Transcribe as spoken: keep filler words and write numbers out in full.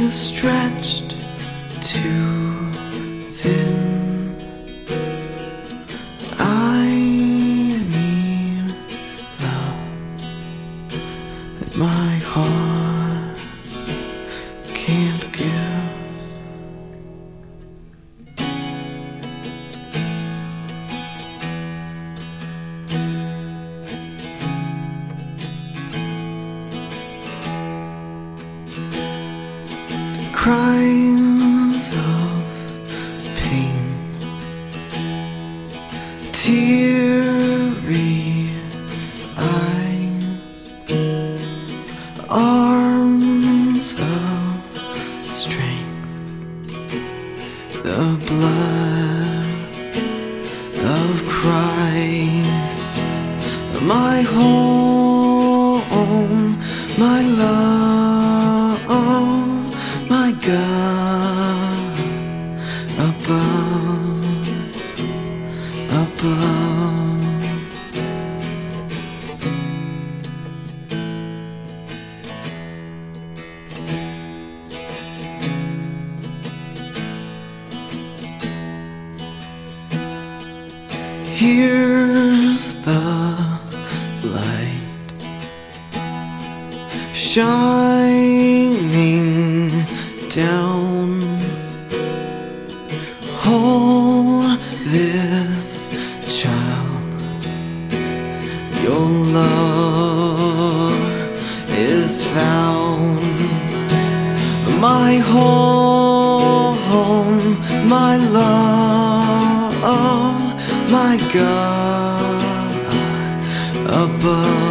is stretched too thin. I need love that my heart can't give. Cries of pain, teary eyes, arms of strength, the blood of Christ, my home, my love, my God, above, above. Here's the light shining down. Hold this child, your love is found. My home, my love, my God above.